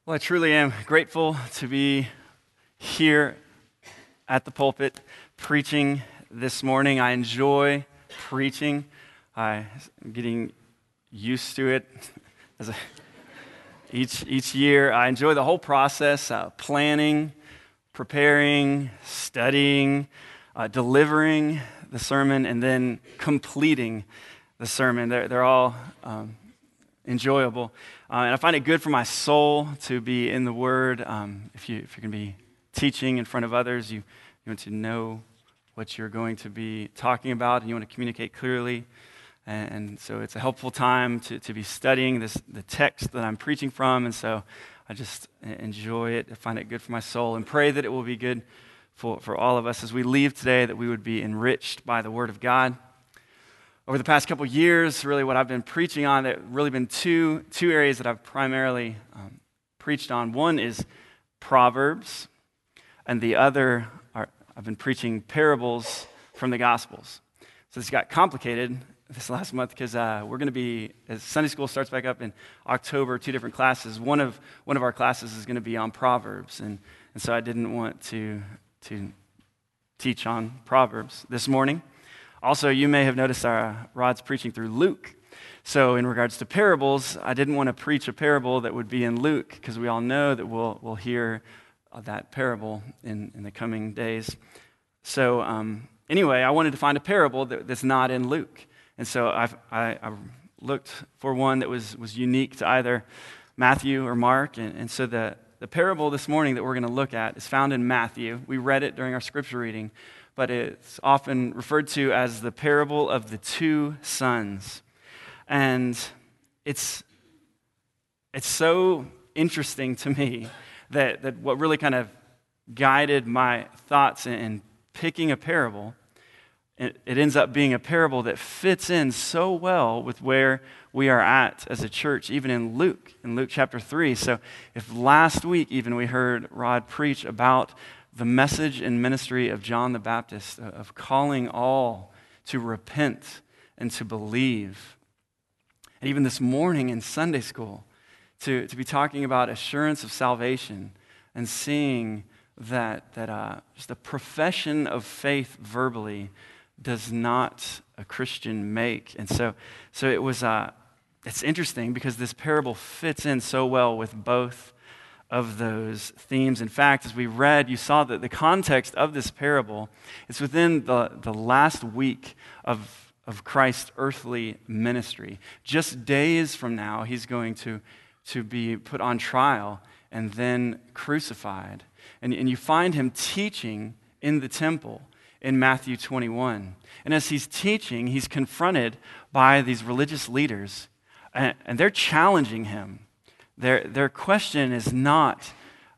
Well, I truly am grateful to be here at the pulpit preaching this morning. I enjoy preaching. I'm getting used to it each year. I enjoy the whole process, planning, preparing, studying, delivering the sermon, and then completing the sermon. They're all enjoyable. And I find it good for my soul to be in the Word. If you're going to be teaching in front of others, you want to know what you're going to be talking about, and you want to communicate clearly. And so it's a helpful time to be studying the text that I'm preaching from. And so I just enjoy it. I find it good for my soul and pray that it will be good for all of us as we leave today, that we would be enriched by the Word of God. Over the past couple years, really what I've been preaching on, there have really been two areas that I've primarily preached on. One is Proverbs, and the other I've been preaching parables from the Gospels. So this got complicated this last month because we're going to be, as Sunday school starts back up in October, 2 different classes. One of our classes is going to be on Proverbs, and so I didn't want to teach on Proverbs this morning. Also, you may have noticed Rod's preaching through Luke. So in regards to parables, I didn't want to preach a parable that would be in Luke, because we all know that we'll hear that parable in the coming days. So anyway, I wanted to find a parable that's not in Luke. And so I looked for one that was unique to either Matthew or Mark. And so the parable this morning that we're going to look at is found in Matthew. We read it during our scripture reading, but it's often referred to as the parable of the two sons. And it's so interesting to me that what really kind of guided my thoughts in picking a parable, it ends up being a parable that fits in so well with where we are at as a church, even in Luke chapter 3. So if last week even we heard Rod preach about the message and ministry of John the Baptist, of calling all to repent and to believe. And even this morning in Sunday school, to be talking about assurance of salvation and seeing that just a profession of faith verbally does not a Christian make. And so it was, it's interesting because this parable fits in so well with both of those themes. In fact, as we read, you saw that the context of this parable is within the last week of Christ's earthly ministry. Just days from now, he's going to be put on trial and then crucified. And you find him teaching in the temple in Matthew 21. And as he's teaching, he's confronted by these religious leaders, and they're challenging him. Their question is not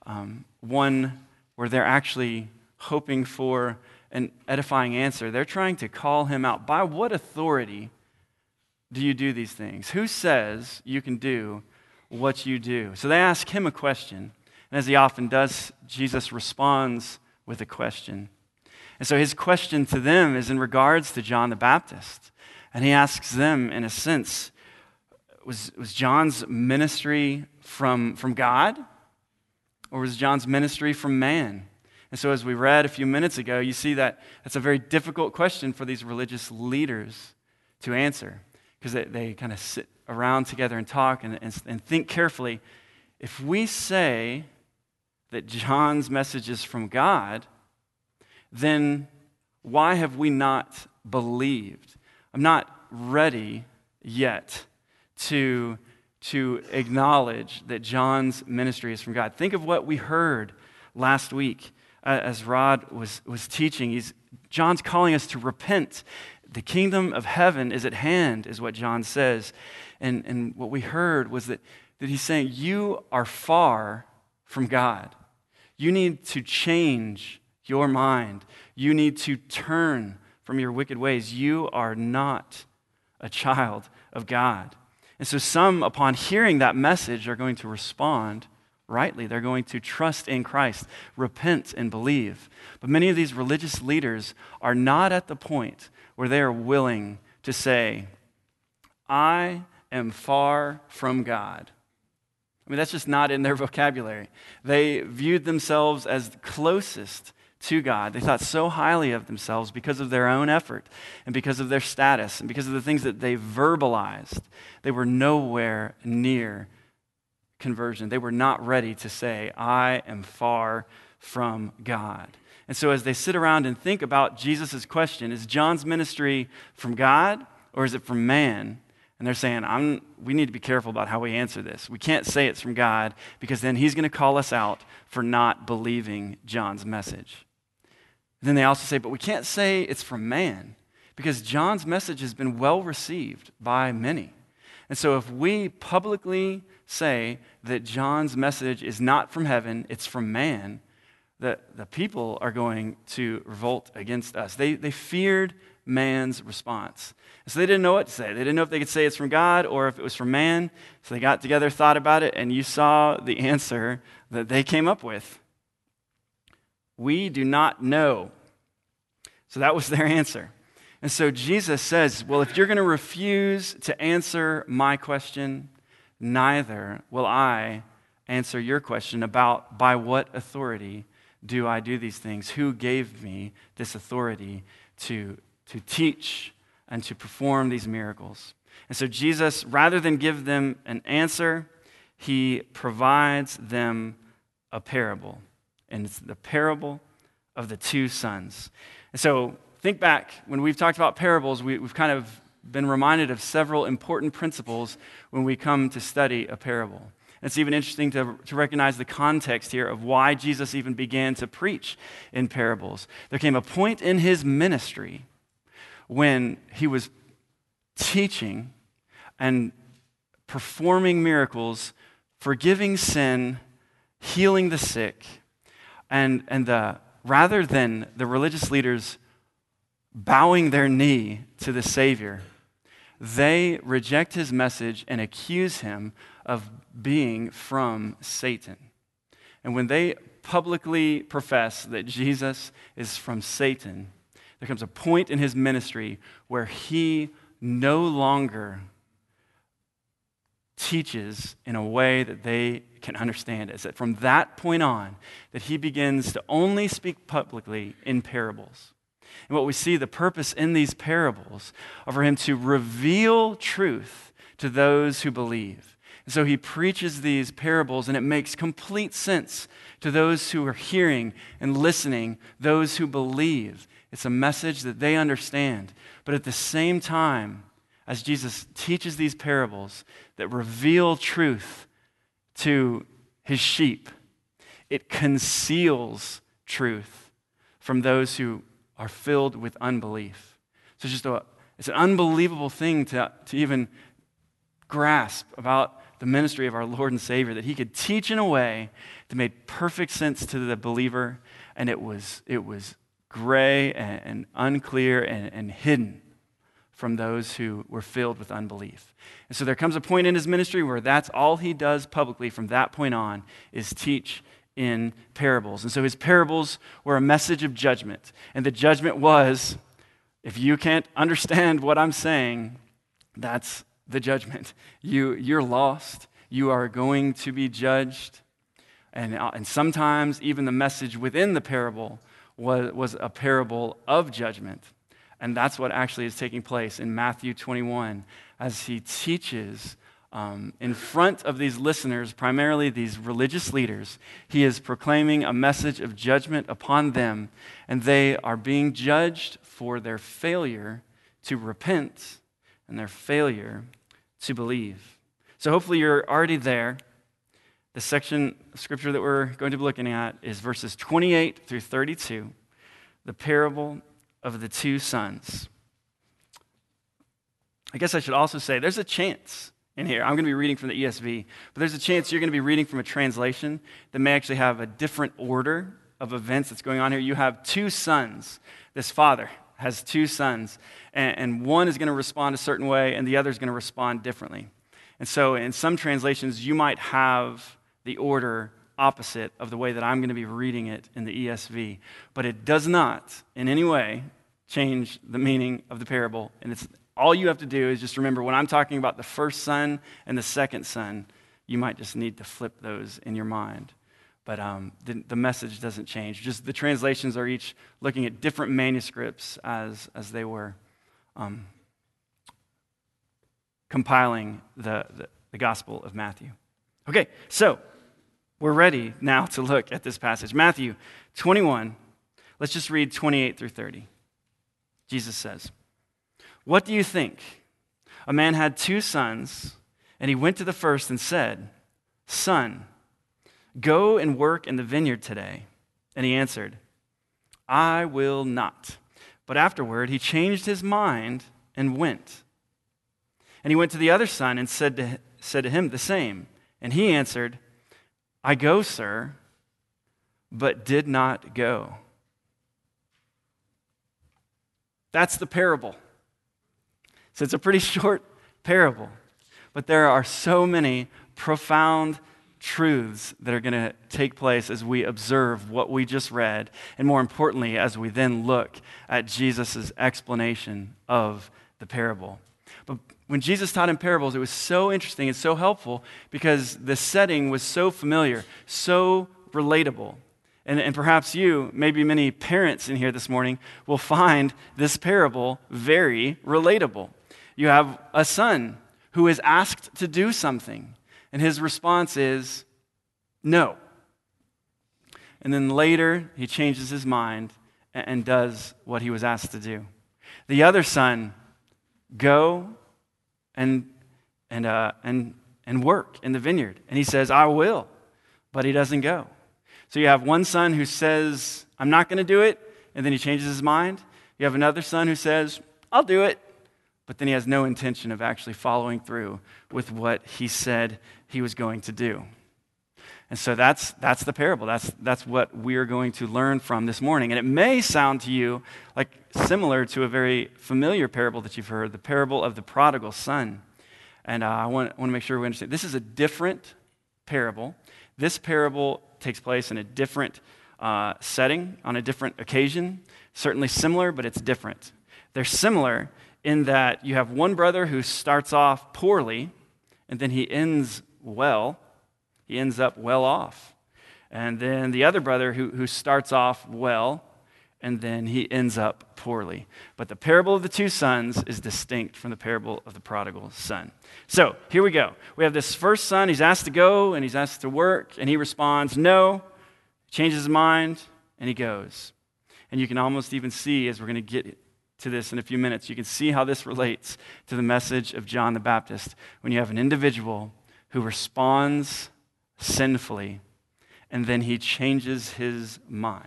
one where they're actually hoping for an edifying answer. They're trying to call him out. By what authority do you do these things? Who says you can do what you do? So they ask him a question, and as he often does, Jesus responds with a question. And so his question to them is in regards to John the Baptist. And he asks them, in a sense, was John's ministry from God, or was John's ministry from man? And so as we read a few minutes ago, you see that that's a very difficult question for these religious leaders to answer, because they kind of sit around together and talk and think carefully. If we say that John's message is from God, then why have we not believed? I'm not ready yet to acknowledge that John's ministry is from God. Think of what we heard last week as Rod was teaching. John's calling us to repent. The kingdom of heaven is at hand, is what John says. And what we heard was that he's saying, you are far from God. You need to change your mind. You need to turn from your wicked ways. You are not a child of God. And so some, upon hearing that message, are going to respond rightly. They're going to trust in Christ, repent and believe. But many of these religious leaders are not at the point where they are willing to say, I am far from God. I mean, that's just not in their vocabulary. They viewed themselves as closest to God. They thought so highly of themselves because of their own effort and because of their status and because of the things that they verbalized. They were nowhere near conversion. They were not ready to say, I am far from God. And so as they sit around and think about Jesus' question, is John's ministry from God or is it from man? And they're saying, we need to be careful about how we answer this. We can't say it's from God because then he's going to call us out for not believing John's message. Then they also say, but we can't say it's from man because John's message has been well received by many. And so if we publicly say that John's message is not from heaven, it's from man, the people are going to revolt against us. They feared man's response. And so they didn't know what to say. They didn't know if they could say it's from God or if it was from man. So they got together, thought about it, and you saw the answer that they came up with. We do not know. So that was their answer. And so Jesus says, well, if you're going to refuse to answer my question, neither will I answer your question about by what authority do I do these things? Who gave me this authority to teach and to perform these miracles? And so Jesus, rather than give them an answer, he provides them a parable. And it's the parable of the two sons. And so think back, when we've talked about parables, we've kind of been reminded of several important principles when we come to study a parable. It's even interesting to recognize the context here of why Jesus even began to preach in parables. There came a point in his ministry when he was teaching and performing miracles, forgiving sin, healing the sick, and rather than the religious leaders bowing their knee to the Savior, they reject his message and accuse him of being from Satan. And when they publicly profess that Jesus is from Satan, there comes a point in his ministry where he no longer teaches in a way that they can understand. It's that from that point on that he begins to only speak publicly in parables. And what we see, the purpose in these parables are for him to reveal truth to those who believe. And so he preaches these parables, and it makes complete sense to those who are hearing and listening, those who believe. It's a message that they understand. But at the same time, as Jesus teaches these parables that reveal truth to his sheep, it conceals truth from those who are filled with unbelief. So it's an unbelievable thing to even grasp about the ministry of our Lord and Savior, that he could teach in a way that made perfect sense to the believer, and it was gray and unclear and hidden from those who were filled with unbelief. And so there comes a point in his ministry where that's all he does publicly from that point on is teach in parables. And so his parables were a message of judgment. And the judgment was, if you can't understand what I'm saying, that's the judgment. You're lost. You are going to be judged. And sometimes even the message within the parable was a parable of judgment. And that's what actually is taking place in Matthew 21 as he teaches in front of these listeners, primarily these religious leaders. He is proclaiming a message of judgment upon them, and they are being judged for their failure to repent and their failure to believe. So hopefully you're already there. The section of scripture that we're going to be looking at is verses 28 through 32, the parable of the two sons. I guess I should also say there's a chance in here. I'm going to be reading from the ESV, but there's a chance you're going to be reading from a translation that may actually have a different order of events that's going on here. You have two sons. This father has two sons, and one is going to respond a certain way, and the other is going to respond differently. And so in some translations, you might have the order opposite of the way that I'm going to be reading it in the ESV. But it does not in any way change the meaning of the parable. And it's all you have to do is just remember when I'm talking about the first son and the second son, you might just need to flip those in your mind. But the message doesn't change. Just the translations are each looking at different manuscripts as they were compiling the Gospel of Matthew. Okay, so we're ready now to look at this passage. Matthew 21, let's just read 28 through 30. Jesus says, "What do you think? A man had 2 sons, and he went to the first and said, 'Son, go and work in the vineyard today.' And he answered, 'I will not.' But afterward he changed his mind and went. And he went to the other son and said to him the same. And he answered, 'I go, sir,' but did not go." That's the parable. So it's a pretty short parable, but there are so many profound truths that are going to take place as we observe what we just read, and more importantly, as we then look at Jesus' explanation of the parable. But when Jesus taught in parables, it was so interesting and so helpful because the setting was so familiar, so relatable. And perhaps you, maybe many parents in here this morning, will find this parable very relatable. You have a son who is asked to do something, and his response is no. And then later, he changes his mind and does what he was asked to do. The other son, go and work in the vineyard. And he says, "I will," but he doesn't go. So you have one son who says, "I'm not going to do it," and then he changes his mind. You have another son who says, "I'll do it," but then he has no intention of actually following through with what he said he was going to do. And so that's the parable. That's what we're going to learn from this morning. And it may sound to you like similar to a very familiar parable that you've heard, the parable of the prodigal son. And I want to make sure we understand. This is a different parable. This parable takes place in a different setting, on a different occasion. Certainly similar, but it's different. They're similar in that you have one brother who starts off poorly, and then he ends well. He ends up well off. And then the other brother who starts off well, and then he ends up poorly. But the parable of the 2 sons is distinct from the parable of the prodigal son. So here we go. We have this first son. He's asked to go, and he's asked to work, and he responds no, changes his mind, and he goes. And you can almost even see, as we're going to get to this in a few minutes, you can see how this relates to the message of John the Baptist when you have an individual who responds sinfully, and then he changes his mind.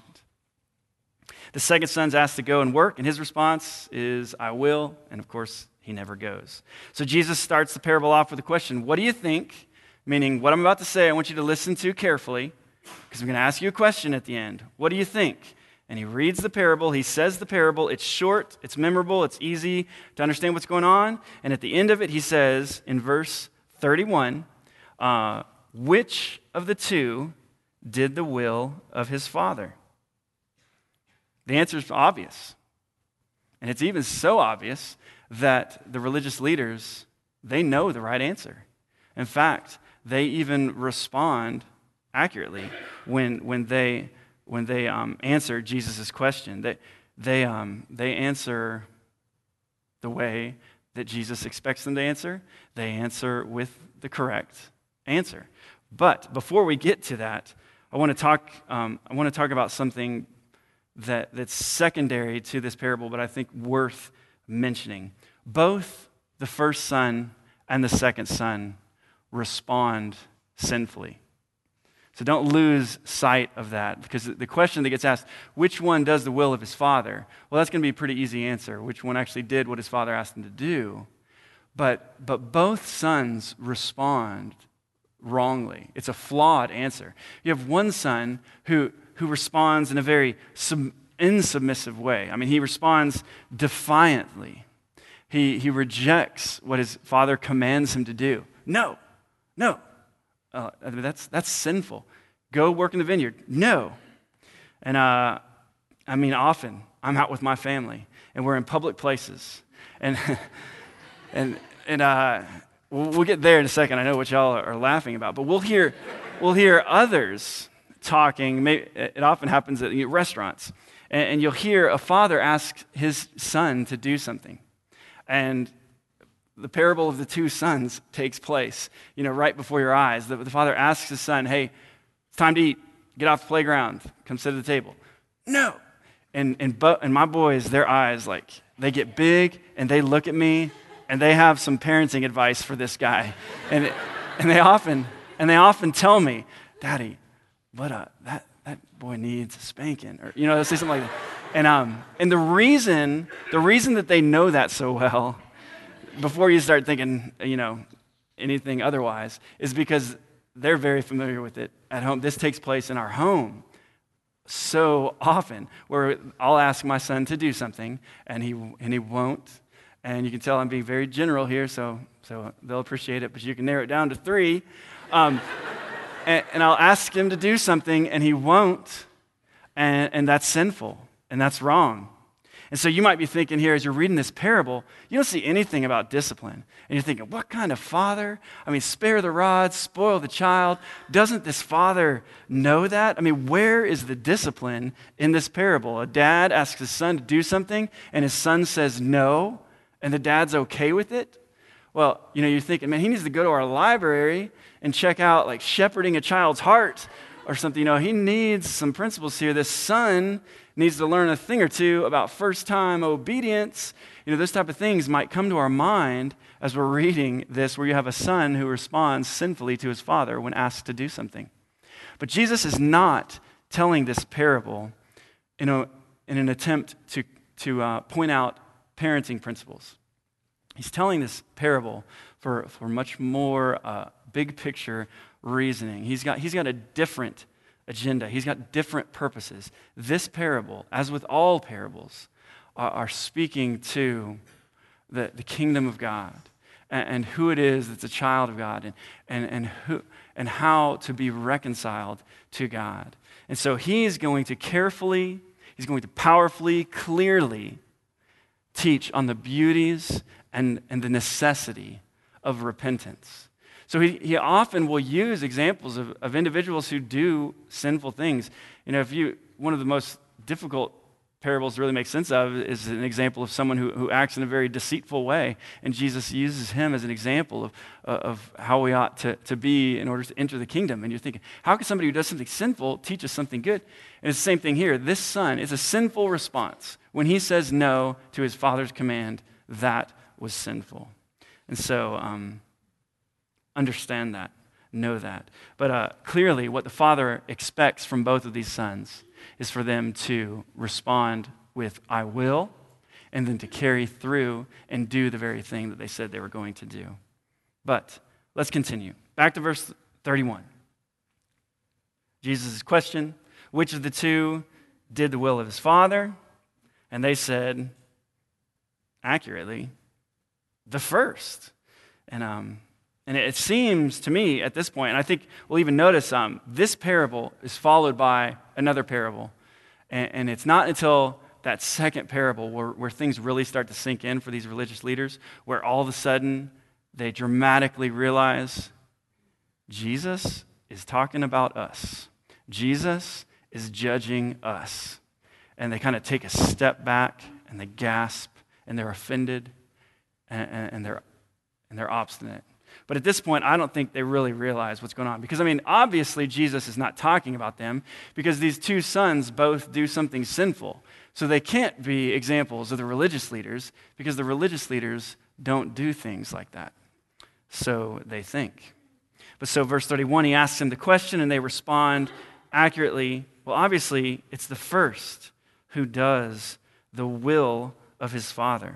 The second son's asked to go and work, and his response is, "I will," and of course, he never goes. So Jesus starts the parable off with a question, "What do you think?" Meaning, what I'm about to say, I want you to listen to carefully, because I'm going to ask you a question at the end. What do you think? And he reads the parable, he says the parable, it's short, it's memorable, it's easy to understand what's going on, and at the end of it, he says, in verse 31, which of the 2 did the will of his father? The answer is obvious. And it's even so obvious that the religious leaders, they know the right answer. In fact, they even respond accurately when they answer Jesus' question. They answer the way that Jesus expects them to answer. They answer with the correct answer. But before we get to that, I want to talk about something that's secondary to this parable, but I think worth mentioning. Both the first son and the second son respond sinfully. So don't lose sight of that, because the question that gets asked, which one does the will of his father? Well, that's going to be a pretty easy answer. Which one actually did what his father asked him to do? But both sons respond wrongly. It's a flawed answer. You have one son who responds in a very insubmissive way. I mean, he responds defiantly. He rejects what his father commands him to do. No. That's sinful. Go work in the vineyard. No. And often I'm out with my family, and we're in public places, and we'll get there in a second. I know what y'all are laughing about, but we'll hear others talking. It often happens at restaurants, and you'll hear a father ask his son to do something, and the parable of the two sons takes place, right before your eyes. The father asks his son, "Hey, it's time to eat. Get off the playground. Come sit at the table." No. And my boys, their eyes, they get big, and they look at me, and they have some parenting advice for this guy. And they often tell me, "Daddy, that boy needs a spanking," or they'll say something like that. And the reason that they know that so well, before you start thinking, anything otherwise, is because they're very familiar with it at home. This takes place in our home so often, where I'll ask my son to do something, and he won't. And you can tell I'm being very general here, so they'll appreciate it, but you can narrow it down to 3. And I'll ask him to do something, and he won't, and that's sinful, and that's wrong. And so you might be thinking here, as you're reading this parable, you don't see anything about discipline. And you're thinking, what kind of father? Spare the rod, spoil the child. Doesn't this father know that? Where is the discipline in this parable? A dad asks his son to do something, and his son says no, and the dad's okay with it? Well, you're thinking, man, he needs to go to our library and check out, shepherding a child's heart or something. He needs some principles here. This son needs to learn a thing or two about first-time obedience. Those type of things might come to our mind as we're reading this, where you have a son who responds sinfully to his father when asked to do something. But Jesus is not telling this parable in an attempt to point out parenting principles. He's telling this parable for much more big picture reasoning. He's got a different agenda. He's got different purposes. This parable, as with all parables, are speaking to the kingdom of God and who it is that's a child of God and how to be reconciled to God. And so he's going to powerfully, clearly teach on the beauties and the necessity of repentance. So he often will use examples of individuals who do sinful things. One of the most difficult parables to really make sense of is an example of someone who acts in a very deceitful way, and Jesus uses him as an example of how we ought to be in order to enter the kingdom. And you're thinking, how can somebody who does something sinful teach us something good? And it's the same thing here. This son is a sinful response. When he says no to his father's command, that was sinful. And so understand that, know that. But clearly what the father expects from both of these sons is for them to respond with, "I will," and then to carry through and do the very thing that they said they were going to do. But let's continue. Back to verse 31. Jesus' question, which of the two did the will of his father? And they said, accurately, the first. And it seems to me at this point, and I think we'll even notice this parable is followed by another parable. And it's not until that second parable where things really start to sink in for these religious leaders, where all of a sudden they dramatically realize Jesus is talking about us. Jesus is judging us. And they kind of take a step back and they gasp and they're offended and they're obstinate. But at this point, I don't think they really realize what's going on. Because, obviously Jesus is not talking about them because these two sons both do something sinful. So they can't be examples of the religious leaders because the religious leaders don't do things like that. So they think. But so verse 31, he asks them the question and they respond accurately. Well, obviously, it's the first who does the will of his father.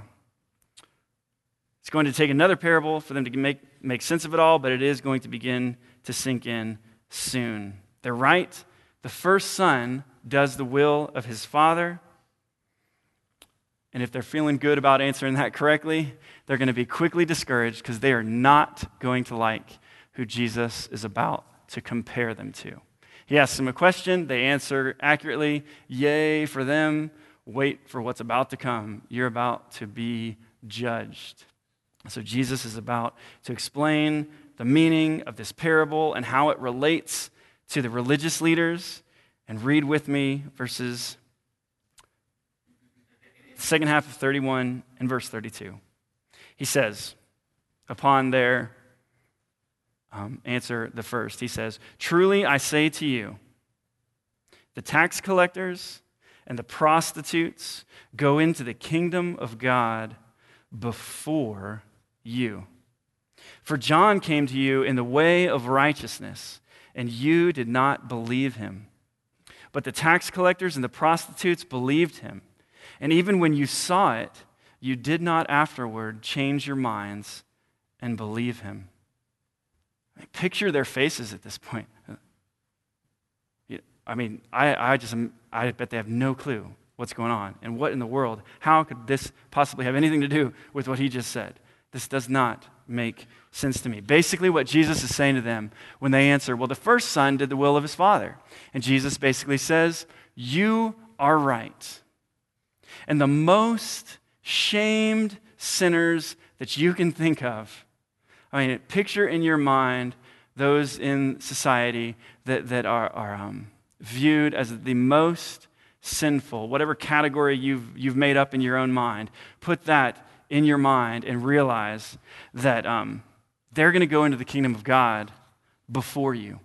It's going to take another parable for them to make sense of it all, but it is going to begin to sink in soon. They're right. The first son does the will of his father. And if they're feeling good about answering that correctly, they're going to be quickly discouraged because they are not going to like who Jesus is about to compare them to. He asks them a question. They answer accurately. Yay for them. Wait for what's about to come. You're about to be judged. So Jesus is about to explain the meaning of this parable and how it relates to the religious leaders. And read with me verses, the second half of 31 and verse 32. He says, upon their answer the first, he says, "Truly I say to you, the tax collectors and the prostitutes go into the kingdom of God before you. For John came to you in the way of righteousness, and you did not believe him. But the tax collectors and the prostitutes believed him. And even when you saw it, you did not afterward change your minds and believe him." Picture their faces at this point. I mean, I bet they have no clue what's going on. And what in the world? How could this possibly have anything to do with what he just said? This does not make sense to me. Basically, what Jesus is saying to them when they answer, well, the first son did the will of his father. And Jesus basically says, you are right. And the most shamed sinners that you can think of, I mean, picture in your mind those in society that are viewed as the most sinful, whatever category you've made up in your own mind. Put that in your mind and realize that they're going to go into the kingdom of God before you.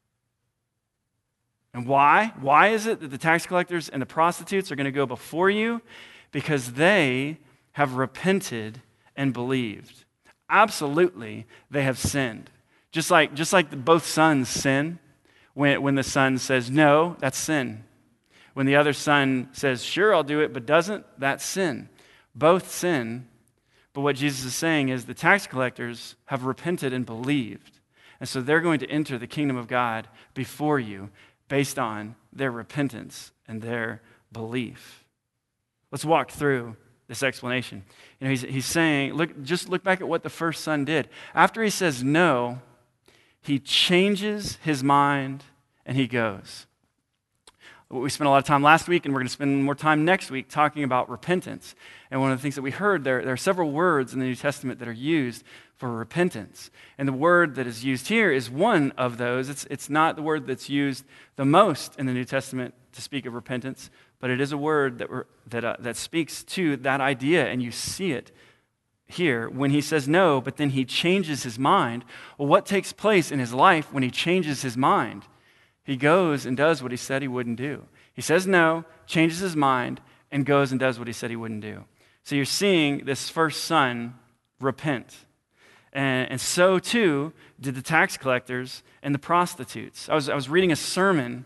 And why? Why is it that the tax collectors and the prostitutes are going to go before you? Because they have repented and believed. Absolutely, they have sinned. Just like both sons sin. When the son says no, that's sin. When the other son says, sure, I'll do it, but doesn't, that's sin. Both sin. But what Jesus is saying is the tax collectors have repented and believed. And so they're going to enter the kingdom of God before you based on their repentance and their belief. Let's walk through this explanation. You know, he's saying, look back at what the first son did. After he says no, he changes his mind and he goes. We spent a lot of time last week, and we're going to spend more time next week talking about repentance. And one of the things that we heard, there are several words in the New Testament that are used for repentance. And the word that is used here is one of those. It's not the word that's used the most in the New Testament to speak of repentance, but it is a word that speaks to that idea, and you see it here when he says no, but then he changes his mind. Well, what takes place in his life when he changes his mind? He goes and does what he said he wouldn't do. He says no, changes his mind, and goes and does what he said he wouldn't do. So you're seeing this first son repent. And so too did the tax collectors and the prostitutes. I was reading a sermon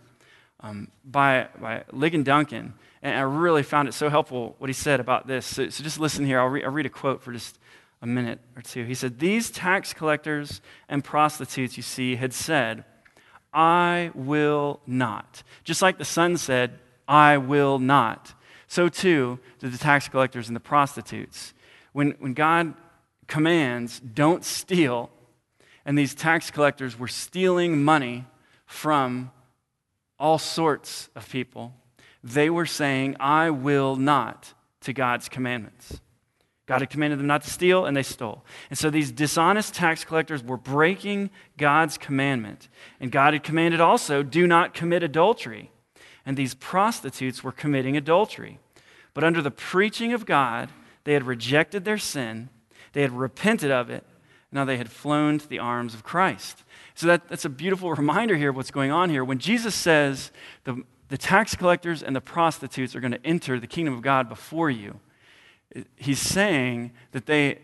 by Ligon Duncan, and I really found it so helpful what he said about this. So just listen here. I'll read a quote for just a minute or two. He said, "These tax collectors and prostitutes, you see, had said, 'I will not.' Just like the son said, 'I will not.' So too did the tax collectors and the prostitutes. When God commands, 'Don't steal,' and these tax collectors were stealing money from all sorts of people, they were saying, 'I will not' to God's commandments. God had commanded them not to steal, and they stole. And so these dishonest tax collectors were breaking God's commandment. And God had commanded also, 'Do not commit adultery.' And these prostitutes were committing adultery. But under the preaching of God, they had rejected their sin, they had repented of it, and now they had flown to the arms of Christ." So that's a beautiful reminder here of what's going on here. When Jesus says the tax collectors and the prostitutes are going to enter the kingdom of God before you, he's saying that they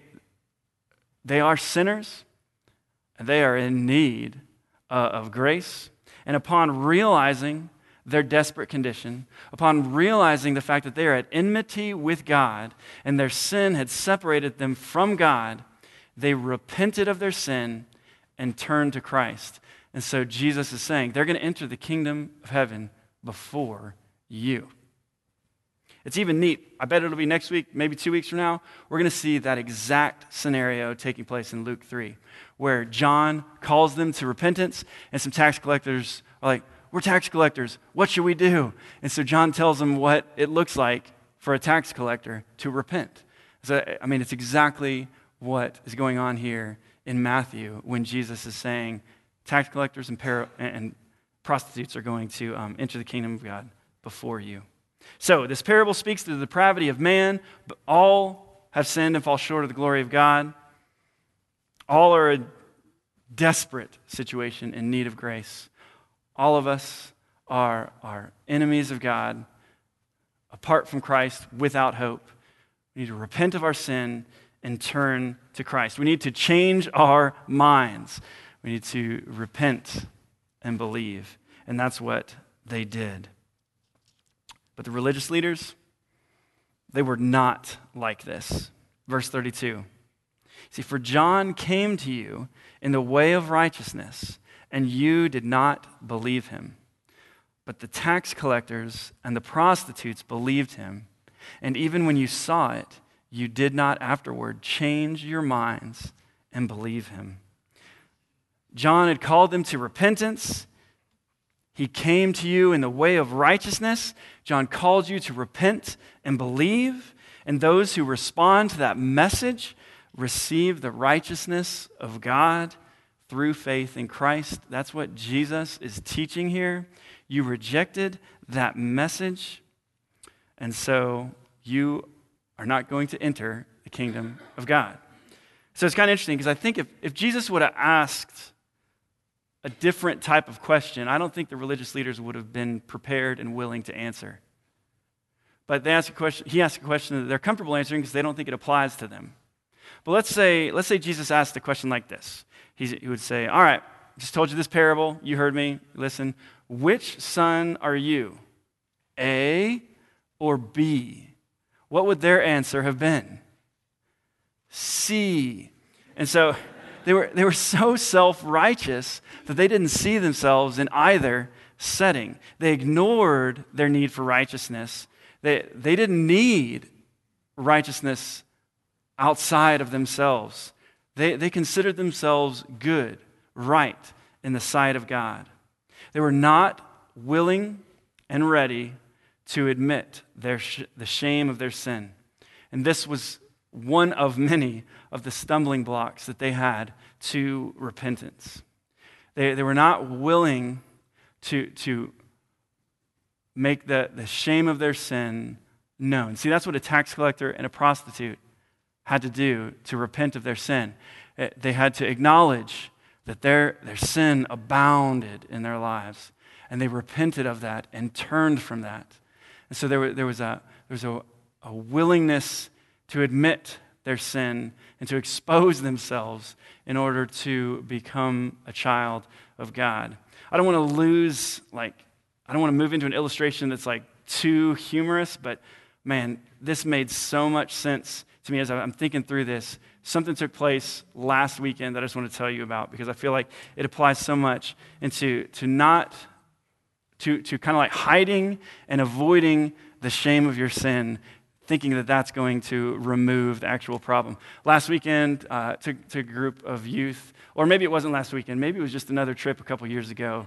are sinners and they are in need of grace. And upon realizing their desperate condition, upon realizing the fact that they are at enmity with God and their sin had separated them from God, they repented of their sin and turned to Christ. And so Jesus is saying they're going to enter the kingdom of heaven before you. It's even neat. I bet it'll be next week, maybe 2 weeks from now. We're going to see that exact scenario taking place in Luke 3, where John calls them to repentance, and some tax collectors are like, "We're tax collectors. What should we do?" And so John tells them what it looks like for a tax collector to repent. So, I mean, it's exactly what is going on here in Matthew when Jesus is saying tax collectors and prostitutes are going to enter the kingdom of God before you. So this parable speaks to the depravity of man, but all have sinned and fall short of the glory of God. All are a desperate situation in need of grace. All of us are enemies of God, apart from Christ, without hope. We need to repent of our sin and turn to Christ. We need to change our minds. We need to repent and believe. And that's what they did. But the religious leaders, they were not like this. Verse 32. See, for John came to you in the way of righteousness, and you did not believe him. But the tax collectors and the prostitutes believed him. And even when you saw it, you did not afterward change your minds and believe him. John had called them to repentance. He came to you in the way of righteousness. John called you to repent and believe. And those who respond to that message receive the righteousness of God through faith in Christ. That's what Jesus is teaching here. You rejected that message, and so you are not going to enter the kingdom of God. So it's kind of interesting because I think if Jesus would have asked a different type of question, I don't think the religious leaders would have been prepared and willing to answer. But he asked a question that they're comfortable answering because they don't think it applies to them. But let's say Jesus asked a question like this. He would say, all right, I just told you this parable. You heard me. Listen. Which son are you? A or B? What would their answer have been? C. And so they were so self-righteous that they didn't see themselves in either setting. They ignored their need for righteousness. They didn't need righteousness outside of themselves. They considered themselves good, right in the sight of God. They were not willing and ready to admit the shame of their sin. And this was one of many of the stumbling blocks that they had to repentance. They were not willing to make the shame of their sin known. See, that's what a tax collector and a prostitute had to do to repent of their sin. They had to acknowledge that their sin abounded in their lives, and they repented of that and turned from that. And so there was a willingness to admit their sin and to expose themselves in order to become a child of God. I don't want to move into an illustration that's like too humorous, but man, this made so much sense to me as I'm thinking through this. Something took place last weekend that I just want to tell you about because I feel like it applies so much into kind of like hiding and avoiding the shame of your sin, thinking that that's going to remove the actual problem. Last weekend, took a group of youth, or maybe it wasn't last weekend, maybe it was just another trip a couple years ago.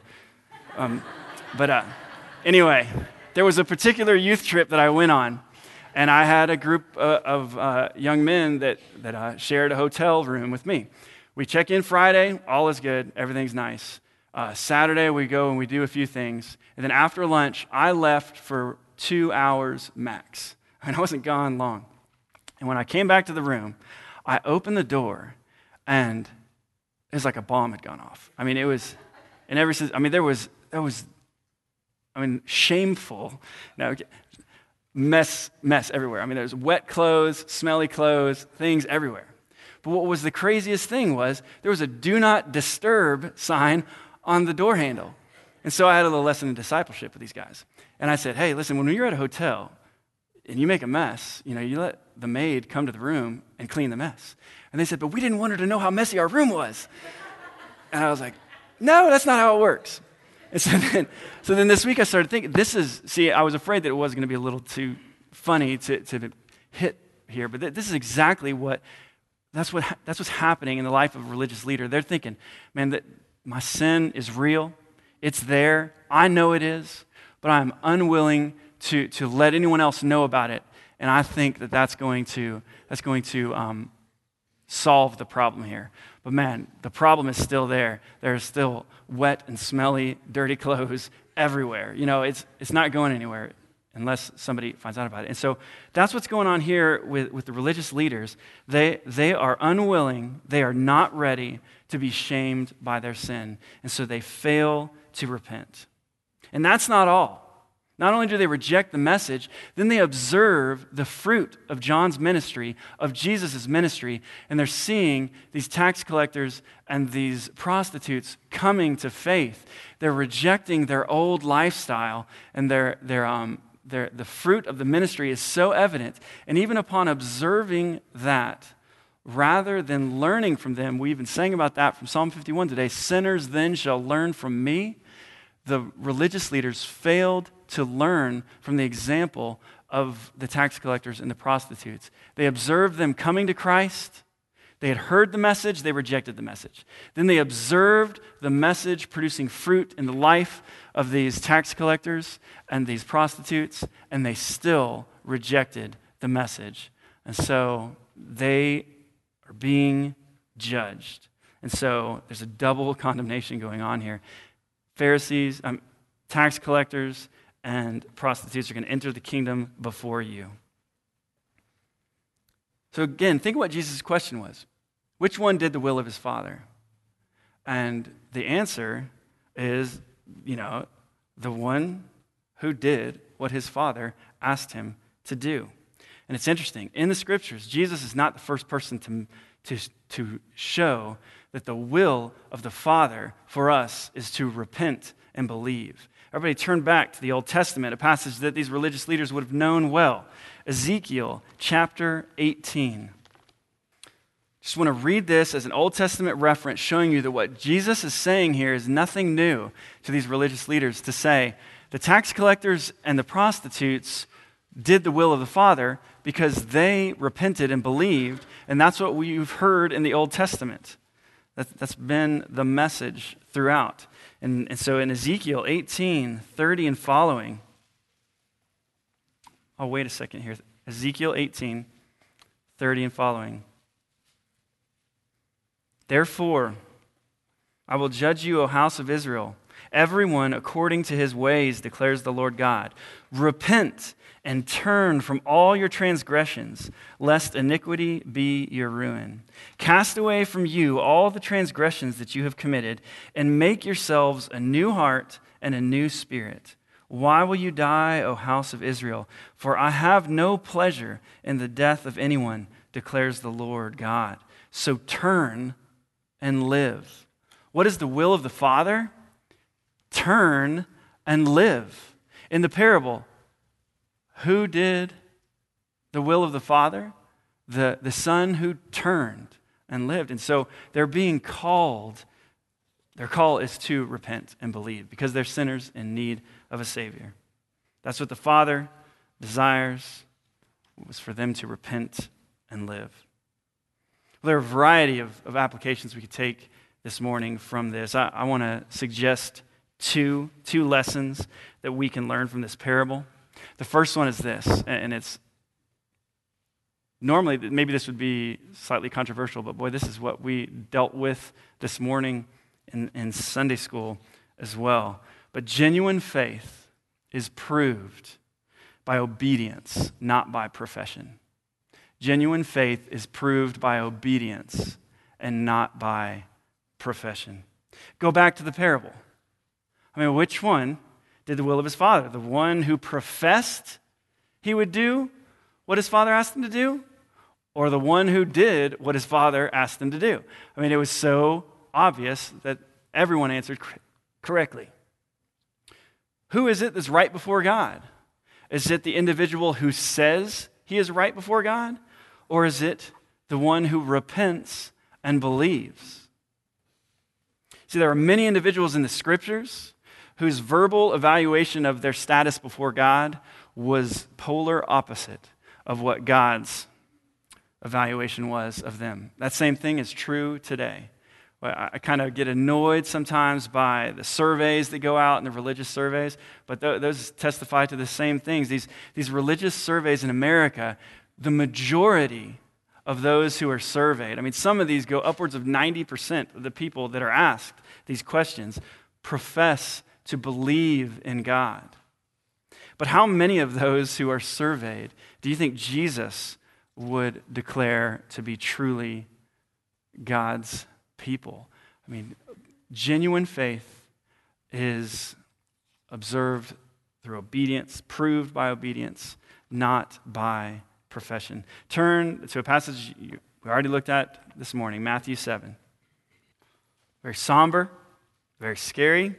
Anyway, there was a particular youth trip that I went on, and I had a group of young men that shared a hotel room with me. We check in Friday, all is good, everything's nice. Saturday, we go and we do a few things. And then after lunch, I left for 2 hours max. I wasn't gone long. And when I came back to the room, I opened the door, and it was like a bomb had gone off. I mean, it was, and ever since, I mean, there was shameful, mess everywhere. I mean, there's wet clothes, smelly clothes, things everywhere. But what was the craziest thing was there was a do not disturb sign on the door handle. And so I had a little lesson in discipleship with these guys. And I said, hey, listen, when you're at a hotel and you make a mess, you let the maid come to the room and clean the mess. And they said, but we didn't want her to know how messy our room was. And I was like, no, that's not how it works. And so then this week I started thinking, I was afraid that it was going to be a little too funny to hit here, but this is exactly that's what's happening in the life of a religious leader. They're thinking, man, that my sin is real. It's there. I know it is, but I'm unwilling to let anyone else know about it. And I think that's going to solve the problem here. But man, the problem is still there. There's still wet and smelly, dirty clothes everywhere. It's not going anywhere unless somebody finds out about it. And so that's what's going on here with the religious leaders. They are unwilling, they are not ready to be shamed by their sin. And so they fail to repent. And that's not all. Not only do they reject the message, then they observe the fruit of John's ministry, of Jesus' ministry, and they're seeing these tax collectors and these prostitutes coming to faith. They're rejecting their old lifestyle, and the fruit of the ministry is so evident. And even upon observing that, rather than learning from them, we even sang about that from Psalm 51 today, sinners then shall learn from me. The religious leaders failed to learn from the example of the tax collectors and the prostitutes. They observed them coming to Christ. They had heard the message, they rejected the message. Then they observed the message producing fruit in the life of these tax collectors and these prostitutes, and they still rejected the message. And so they are being judged. And so there's a double condemnation going on here. Pharisees, tax collectors, and prostitutes are going to enter the kingdom before you. So again, think of what Jesus' question was. Which one did the will of his Father? And the answer is, the one who did what his Father asked him to do. And it's interesting. In the Scriptures, Jesus is not the first person to show that the will of the Father for us is to repent and believe. Everybody turn back to the Old Testament, a passage that these religious leaders would have known well. Ezekiel chapter 18. Just want to read this as an Old Testament reference showing you that what Jesus is saying here is nothing new to these religious leaders to say the tax collectors and the prostitutes did the will of the Father because they repented and believed, and that's what we've heard in the Old Testament. That's been the message throughout. And so in Ezekiel 18, 30 and following, wait a second here. Ezekiel 18, 30 and following. Therefore, I will judge you, O house of Israel, everyone according to his ways, declares the Lord God. Repent and turn from all your transgressions, lest iniquity be your ruin. Cast away from you all the transgressions that you have committed, and make yourselves a new heart and a new spirit. Why will you die, O house of Israel? For I have no pleasure in the death of anyone, declares the Lord God. So turn and live. What is the will of the Father? Turn and live. In the parable, who did the will of the Father? The Son who turned and lived. And so they're being called. Their call is to repent and believe because they're sinners in need of a Savior. That's what the Father desires, was for them to repent and live. Well, there are a variety of applications we could take this morning from this. I want to suggest two lessons that we can learn from this parable. The first one is this, and it's normally, maybe this would be slightly controversial, but boy, this is what we dealt with this morning in Sunday school as well. But genuine faith is proved by obedience, not by profession. Genuine faith is proved by obedience and not by profession. Go back to the parable. Which one did the will of his Father? The one who professed he would do what his Father asked him to do? Or the one who did what his Father asked him to do? It was so obvious that everyone answered correctly. Who is it that's right before God? Is it the individual who says he is right before God? Or is it the one who repents and believes? See, there are many individuals in the Scriptures whose verbal evaluation of their status before God was polar opposite of what God's evaluation was of them. That same thing is true today. I kind of get annoyed sometimes by the surveys that go out and the religious surveys, but those testify to the same things. These religious surveys in America, the majority of those who are surveyed. I mean, some of these go upwards of 90% of the people that are asked these questions profess to believe in God. But how many of those who are surveyed do you think Jesus would declare to be truly God's people? I mean, genuine faith is observed through obedience, proved by obedience, not by profession. Turn to a passage we already looked at this morning, Matthew 7. Very somber, very scary,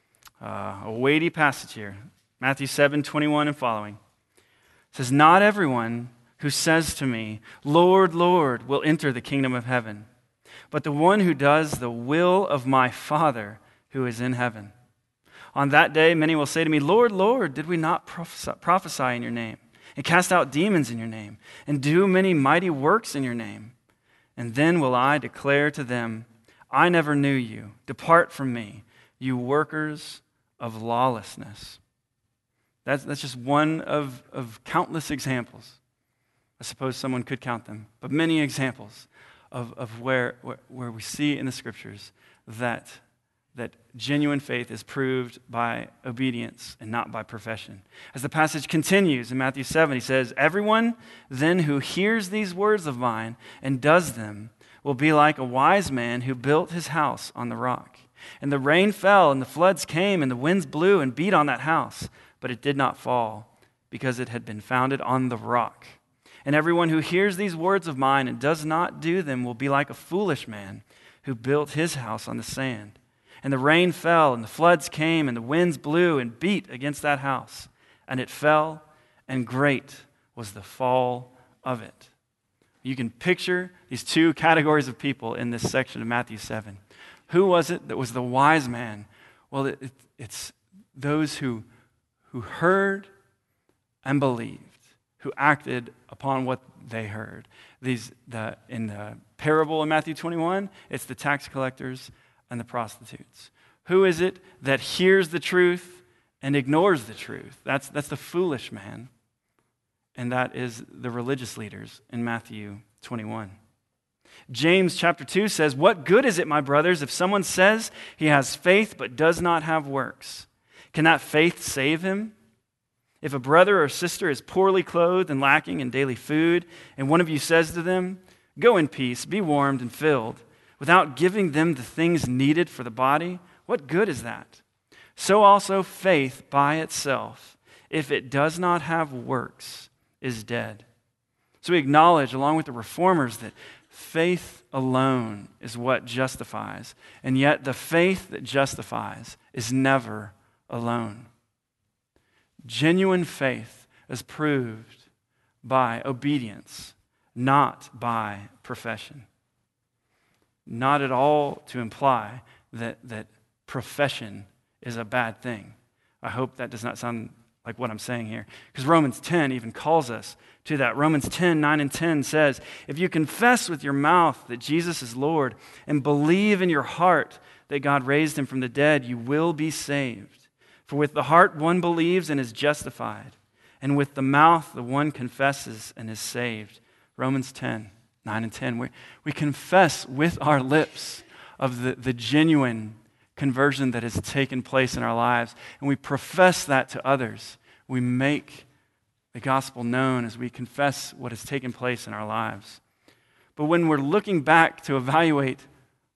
a weighty passage here. Matthew 7:21 and following. It says, "Not everyone who says to me, 'Lord, Lord,' will enter the kingdom of heaven, but the one who does the will of my Father who is in heaven. On that day many will say to me, 'Lord, Lord, did we not prophesy in your name, and cast out demons in your name, and do many mighty works in your name?' And then will I declare to them, 'I never knew you. Depart from me, you workers of lawlessness.'" That's just one of countless examples. I suppose someone could count them, but many examples of where we see in the Scriptures that genuine faith is proved by obedience and not by profession. As the passage continues in Matthew 7, he says, "Everyone then who hears these words of mine and does them will be like a wise man who built his house on the rock. And the rain fell, and the floods came, and the winds blew and beat on that house, but it did not fall, because it had been founded on the rock. And everyone who hears these words of mine and does not do them will be like a foolish man who built his house on the sand. And the rain fell, and the floods came, and the winds blew and beat against that house. And it fell, and great was the fall of it." You can picture these two categories of people in this section of Matthew 7. Who was it that was the wise man? Well, it's those who heard and believed, who acted upon what they heard. In the parable in Matthew 21, it's the tax collectors and the prostitutes. Who is it that hears the truth and ignores the truth? That's the foolish man, and that is the religious leaders in Matthew 21. James chapter 2 says, "What good is it, my brothers, if someone says he has faith but does not have works? Can that faith save him? If a brother or sister is poorly clothed and lacking in daily food, and one of you says to them, 'Go in peace, be warmed and filled,' without giving them the things needed for the body, what good is that? So also faith by itself, if it does not have works, is dead." So we acknowledge, along with the reformers, that faith alone is what justifies, and yet the faith that justifies is never alone. Genuine faith is proved by obedience, not by profession. Not at all to imply that profession is a bad thing. I hope that does not sound like what I'm saying here, because Romans 10 even calls us to that. Romans 10, 9 and 10 says, "If you confess with your mouth that Jesus is Lord and believe in your heart that God raised him from the dead, you will be saved. For with the heart one believes and is justified, and with the mouth the one confesses and is saved." Romans 10, 9 and 10. We confess with our lips of the genuine conversion that has taken place in our lives, and we profess that to others. We make the gospel known as we confess what has taken place in our lives. But when we're looking back to evaluate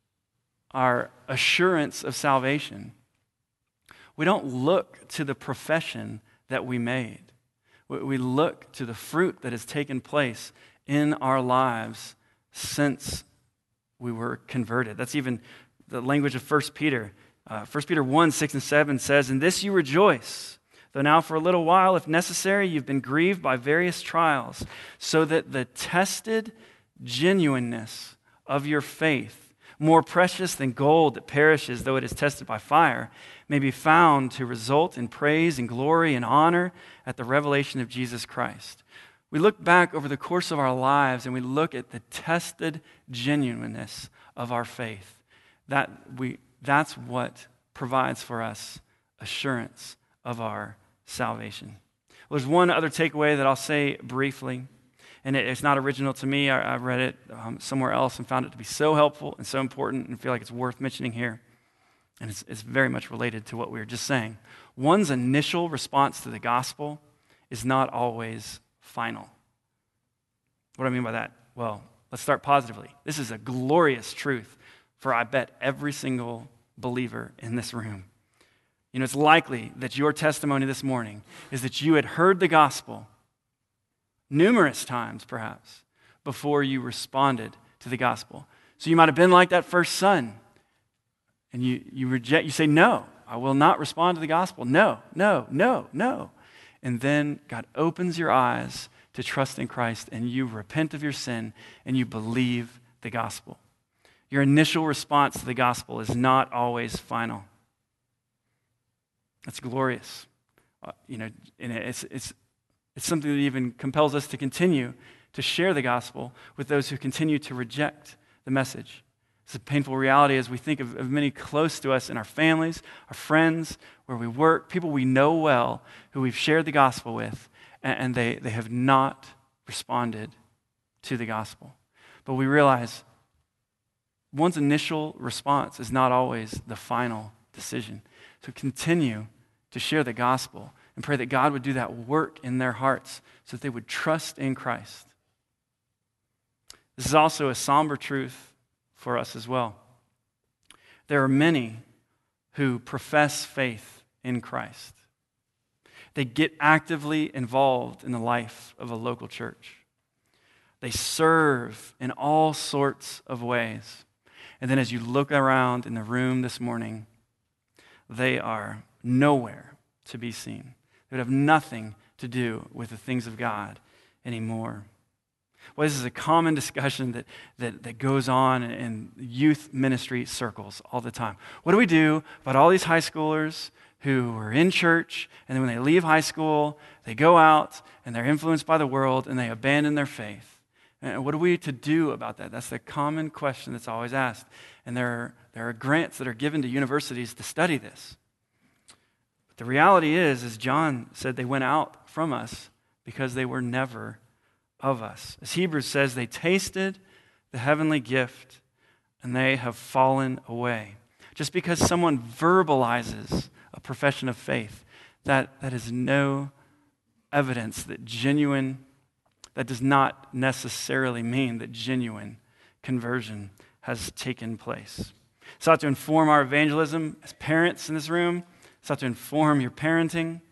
our assurance of salvation, we don't look to the profession that we made. We look to the fruit that has taken place in our lives since we were converted. That's even the language of 1 Peter. 1 Peter 1, 6 and 7 says, "In this you rejoice, though now for a little while, if necessary, you've been grieved by various trials, so that the tested genuineness of your faith, more precious than gold that perishes though it is tested by fire, may be found to result in praise and glory and honor at the revelation of Jesus Christ." We look back over the course of our lives and we look at the tested genuineness of our faith. That's what provides for us assurance of our salvation. Well, there's one other takeaway that I'll say briefly, And it's not original to me. I read it somewhere else and found it to be so helpful and so important and feel like it's worth mentioning here. And it's very much related to what we were just saying. One's initial response to the gospel is not always final. What do I mean by that? Well, let's start positively. This is a glorious truth for, I bet, every single believer in this room. It's likely that your testimony this morning is that you had heard the gospel numerous times, perhaps, before you responded to the gospel. So you might have been like that first son, and you say, no, I will not respond to the gospel. No, no, no, no. And then God opens your eyes to trust in Christ, and you repent of your sin, and you believe the gospel. Your initial response to the gospel is not always final. That's glorious. And it's something that even compels us to continue to share the gospel with those who continue to reject the message. It's a painful reality as we think of many close to us in our families, our friends, where we work, people we know well who we've shared the gospel with, and they have not responded to the gospel. But we realize one's initial response is not always the final decision. So continue to share the gospel and pray that God would do that work in their hearts so that they would trust in Christ. This is also a somber truth for us as well. There are many who profess faith in Christ. They get actively involved in the life of a local church. They serve in all sorts of ways. And then as you look around in the room this morning, they are nowhere to be seen. They would have nothing to do with the things of God anymore. Well, this is a common discussion that goes on in youth ministry circles all the time. What do we do about all these high schoolers who are in church, and then when they leave high school, they go out and they're influenced by the world and they abandon their faith? And what are we to do about that? That's the common question that's always asked. And there are grants that are given to universities to study this. But the reality is, as John said, they went out from us because they were never of us. As Hebrews says, they tasted the heavenly gift and they have fallen away. Just because someone verbalizes a profession of faith, that is no evidence that does not necessarily mean that genuine conversion has taken place. It's ought to inform our evangelism as parents in this room. It's ought to inform your parenting.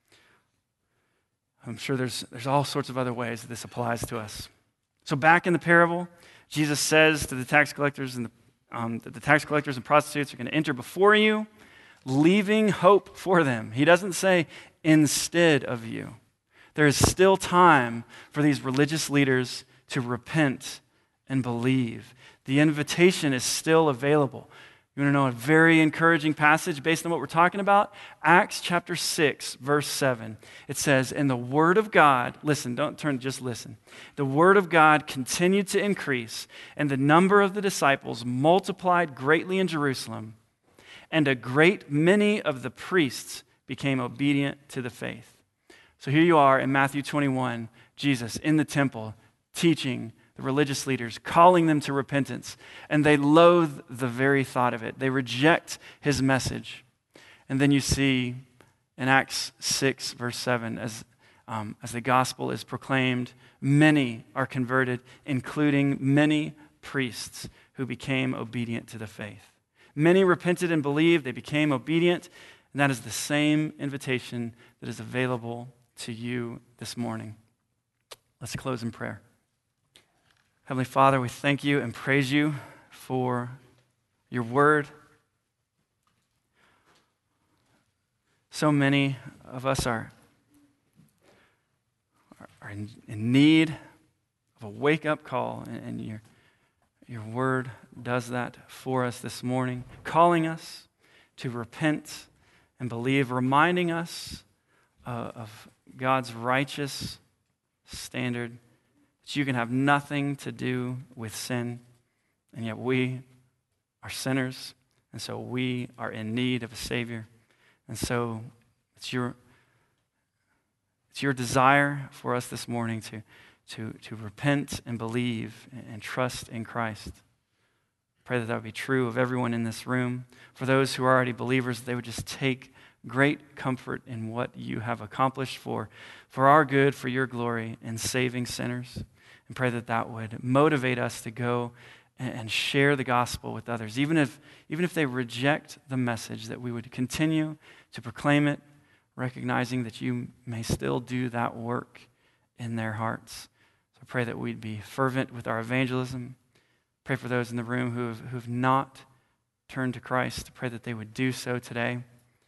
I'm sure there's all sorts of other ways that this applies to us. So back in the parable, Jesus says to the tax collectors that the tax collectors and prostitutes are going to enter before you, leaving hope for them. He doesn't say instead of you. There is still time for these religious leaders to repent and believe. The invitation is still available. You want to know a very encouraging passage based on what we're talking about? Acts chapter 6, verse 7. It says, and the word of God, listen, don't turn, just listen. The word of God continued to increase, and the number of the disciples multiplied greatly in Jerusalem, and a great many of the priests became obedient to the faith. So here you are in Matthew 21, Jesus in the temple teaching the religious leaders, calling them to repentance, and they loathe the very thought of it. They reject his message. And then you see in Acts 6, verse 7, as the gospel is proclaimed, many are converted, including many priests who became obedient to the faith. Many repented and believed, they became obedient, and that is the same invitation that is available to you this morning. Let's close in prayer. Heavenly Father, we thank you and praise you for your word. So many of us are in need of a wake-up call, and your word does that for us this morning, calling us to repent and believe, reminding us of God's righteous standard, that you can have nothing to do with sin, and yet we are sinners, and so we are in need of a Savior. And so it's your desire for us this morning to repent and believe and trust in Christ. Pray that that would be true of everyone in this room. For those who are already believers, they would just take great comfort in what you have accomplished for our good, for your glory, in saving sinners. And pray that that would motivate us to go and share the gospel with others. Even if they reject the message, that we would continue to proclaim it, recognizing that you may still do that work in their hearts. So I pray that we'd be fervent with our evangelism. Pray for those in the room who have not turned to Christ. Pray that they would do so today.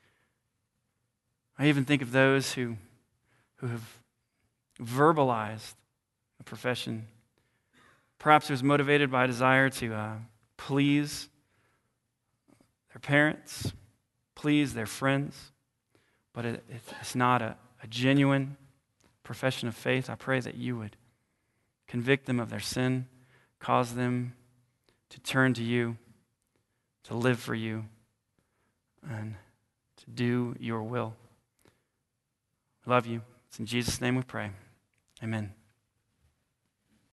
I even think of those who have verbalized a profession. Perhaps it was motivated by a desire to please their parents, please their friends, but it's not a genuine profession of faith. I pray that you would convict them of their sin, cause them to turn to you, to live for you, and to do your will. I love you. It's in Jesus' name we pray. Amen.